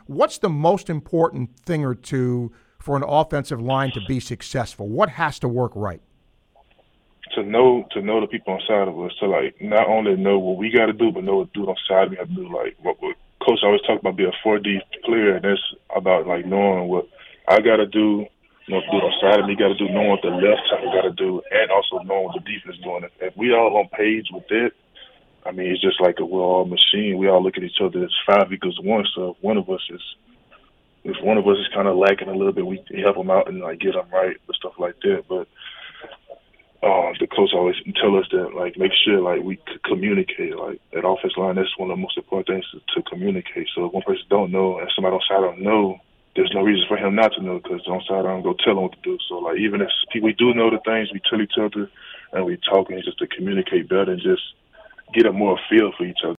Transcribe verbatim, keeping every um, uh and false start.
What's the most important thing or two for an offensive line to be successful? What has to work right? To know to know the people on side of us, to like not only know what we got to do, but know what dude on side of me have to do. Like what, what Coach always talk about being a four D player, and that's about like knowing what I got to do, you know, what dude on side of me got to do, knowing what the left side got to do, and also knowing what the defense is doing. If, if we all on page with that, I mean, it's just like a we're all machine. We all look at each other as five equals one. So if one of us is if one of us is kind of lacking a little bit, we help them out and like get them right and stuff like that. But Uh, the coach always tell us that, like, make sure, like, we c- communicate. Like, at offense line, that's one of the most important things to, to communicate. So if one person don't know and somebody on side don't know, there's no reason for him not to know because on side don't go tell him what to do. So, like, even if we do know the things, we tell each other and we talking just to communicate better and just get a more feel for each other.